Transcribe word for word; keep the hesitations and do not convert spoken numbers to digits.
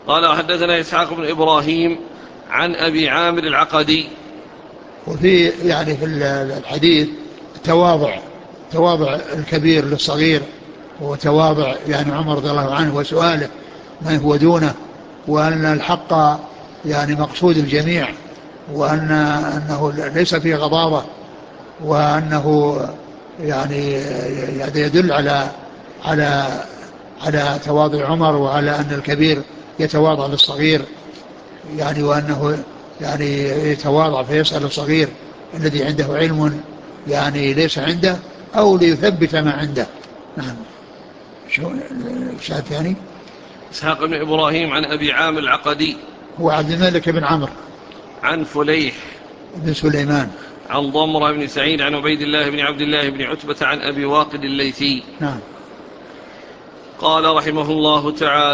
قال وحدثنا إسحاق بن إبراهيم عن أبي عامر العقدي. وفي يعني في الحديث تواضع تواضع الكبير للصغير، وتواضع يعني عمر رضي الله عنه وسؤاله من هو دونه، وأن الحق يعني مقصود الجميع، وأن أنه ليس فيه غضاضة، وأنه يعني يدل على على على تواضع عمر، وعلى أن الكبير يتواضع للصغير يعني، وأنه يعني يتواضع فيسأل الصغير الذي عنده علم يعني ليس عنده، أو ليثبت ما عنده. نعم. شو الشاهد الثاني؟ إسحاق بن إبراهيم عن أبي عامر العقدي هو عبد الملك بن عمرو عن فليح بن سليمان عن ضمرة بن سعيد عن عبيد الله بن عبد الله بن عتبة عن أبي واقد الليثي. نعم. قال رحمه الله تعالى